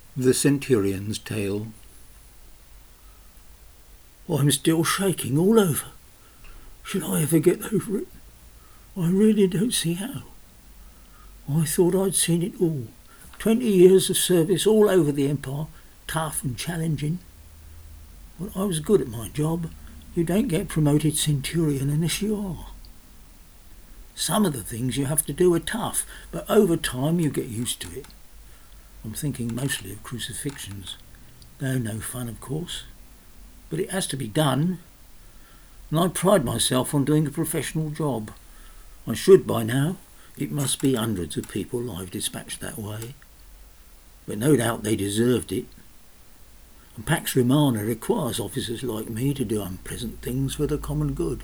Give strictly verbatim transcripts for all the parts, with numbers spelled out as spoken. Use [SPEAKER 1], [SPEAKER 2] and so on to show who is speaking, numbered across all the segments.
[SPEAKER 1] The Centurion's Tale. I'm still shaking all over. Shall I ever get over it? I really don't see how. I thought I'd seen it all. Twenty years of service all over the Empire, tough and challenging. But I was good at my job. You don't get promoted Centurion unless you are. Some of the things you have to do are tough, but over time you get used to it. I'm thinking mostly of crucifixions. They're no fun, of course, but it has to be done. And I pride myself on doing a professional job. I should by now. It must be hundreds of people I've dispatched that way. But no doubt they deserved it. And Pax Romana requires officers like me to do unpleasant things for the common good.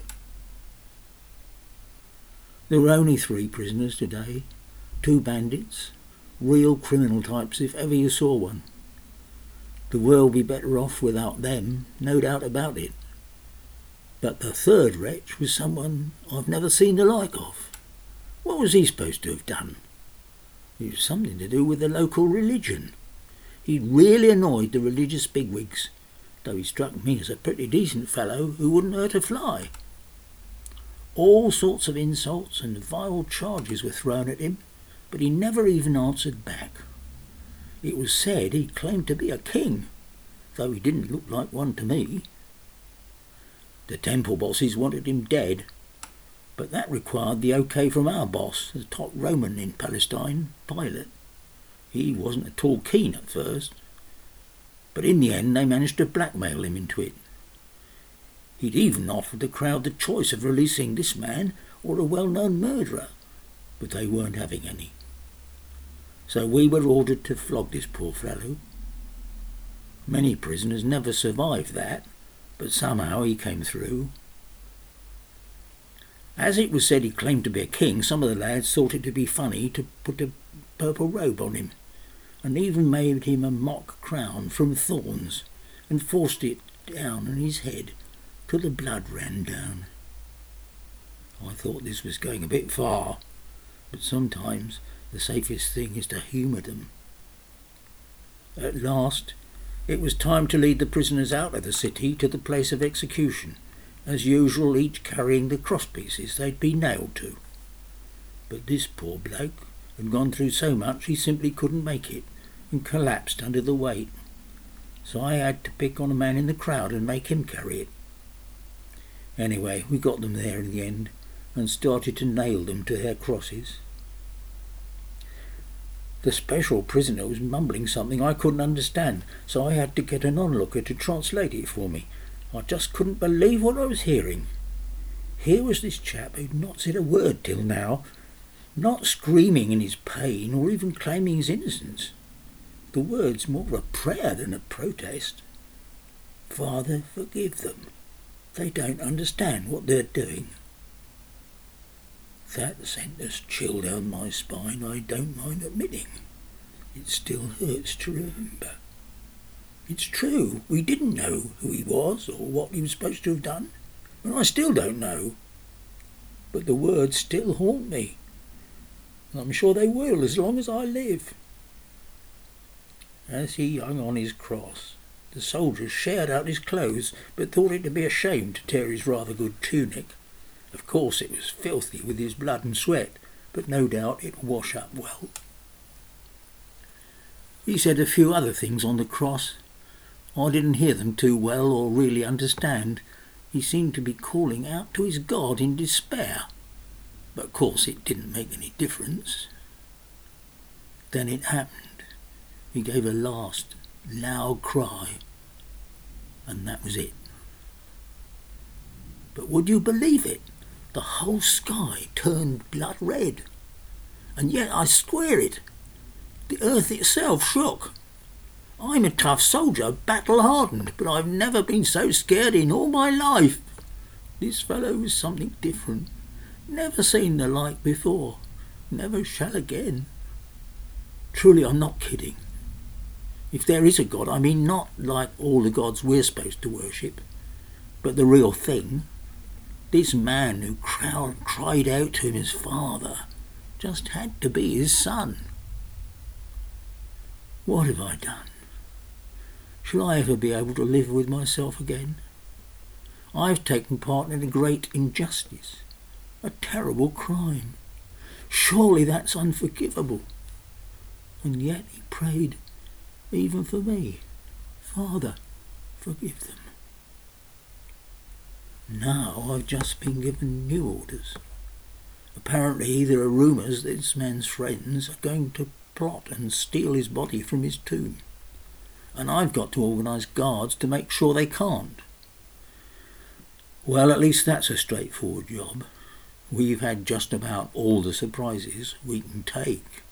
[SPEAKER 1] There were only three prisoners today. Two bandits. Real criminal types if ever you saw one. The world would be better off without them, no doubt about it. But the third wretch was someone I've never seen the like of. What was he supposed to have done? It was something to do with the local religion. He'd really annoyed the religious bigwigs, though he struck me as a pretty decent fellow who wouldn't hurt a fly. All sorts of insults and vile charges were thrown at him, but he never even answered back. It was said he claimed to be a king, though he didn't look like one to me. The temple bosses wanted him dead, but that required the okay from our boss, the top Roman in Palestine, Pilate. He wasn't at all keen at first, but in the end they managed to blackmail him into it. He'd even offered the crowd the choice of releasing this man or a well-known murderer, but they weren't having any. So we were ordered to flog this poor fellow. Many prisoners never survived that, but somehow he came through. As it was said he claimed to be a king, some of the lads thought it to be funny to put a purple robe on him, and even made him a mock crown from thorns, and forced it down on his head till the blood ran down. I thought this was going a bit far, but sometimes the safest thing is to humour them. At last, it was time to lead the prisoners out of the city to the place of execution, as usual, each carrying the crosspieces they'd been nailed to. But this poor bloke had gone through so much he simply couldn't make it, and collapsed under the weight. So I had to pick on a man in the crowd and make him carry it. Anyway, we got them there in the end, and started to nail them to their crosses. The special prisoner was mumbling something I couldn't understand, so I had to get an onlooker to translate it for me. I just couldn't believe what I was hearing. Here was this chap who'd not said a word till now, not screaming in his pain or even claiming his innocence. The words more a prayer than a protest. Father, forgive them. They don't understand what they're doing. That sent a chill down my spine, I don't mind admitting. It still hurts to remember. It's true, we didn't know who he was or what he was supposed to have done, and I still don't know. But the words still haunt me, and I'm sure they will as long as I live. As he hung on his cross, the soldiers shared out his clothes, but thought it to be a shame to tear his rather good tunic. Of course it was filthy with his blood and sweat, but no doubt it'd wash up well. He said a few other things on the cross. I didn't hear them too well or really understand. He seemed to be calling out to his God in despair, but of course it didn't make any difference. Then it happened. He gave a last loud cry, and that was it. But would you believe it? The whole sky turned blood red, and yet I swear it, the earth itself shook. I'm a tough soldier, battle-hardened, but I've never been so scared in all my life. This fellow was something different, never seen the like before, never shall again. Truly, I'm not kidding. If there is a God, I mean not like all the gods we're supposed to worship, but the real thing. This man who crowd cried out to him as father just had to be his son. What have I done? Shall I ever be able to live with myself again? I've taken part in a great injustice, a terrible crime. Surely that's unforgivable. And yet he prayed even for me. Father, forgive them. Now I've just been given new orders. Apparently there are rumours that this man's friends are going to plot and steal his body from his tomb. And I've got to organise guards to make sure they can't. Well, at least that's a straightforward job. We've had just about all the surprises we can take.